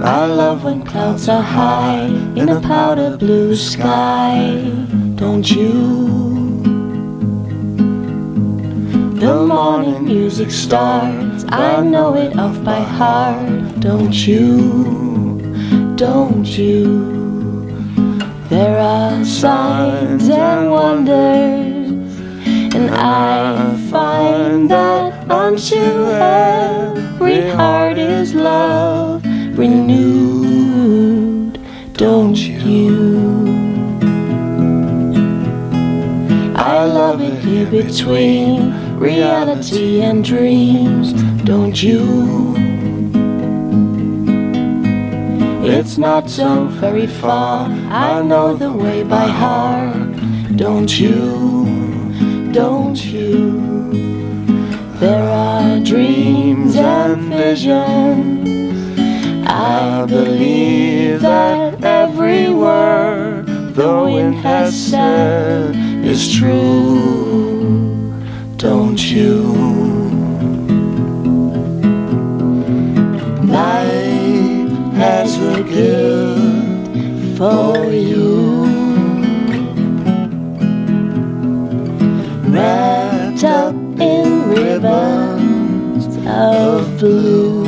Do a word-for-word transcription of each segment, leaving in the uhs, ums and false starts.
I love when clouds are high in a powder blue sky, don't you? The morning music starts, I know it off by heart, don't you? Don't you? There are signs and wonders, and I find that unto every heart is love renewed, don't you? I love it here between reality and dreams, don't you? It's not so very far, I know the way by heart, don't you? Don't you? There are dreams and visions, I believe that every word the wind has said is true, don't you? Life has a gift for you, wrapped up in ribbons of blue,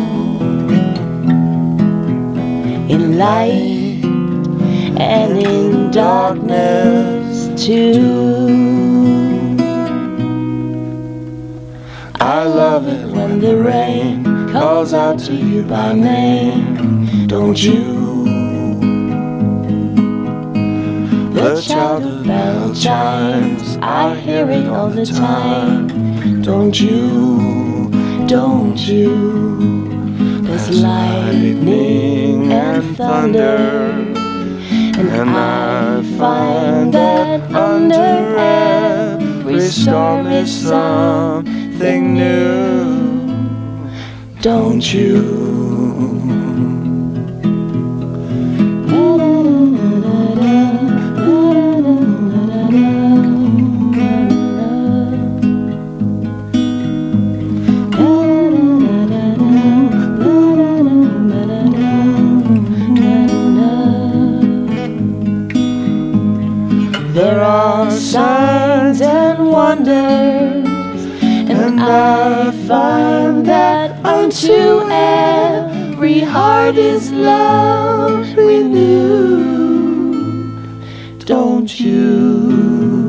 in light and in darkness too. I love it when the rain calls out to you by name, don't you? The childhood bell chimes, I hear it all the time, don't you? Don't you? There's lightning and thunder, and I find that under every storm is something new, don't you? There are signs and wonders, and I find that unto every heart is love renewed, don't you?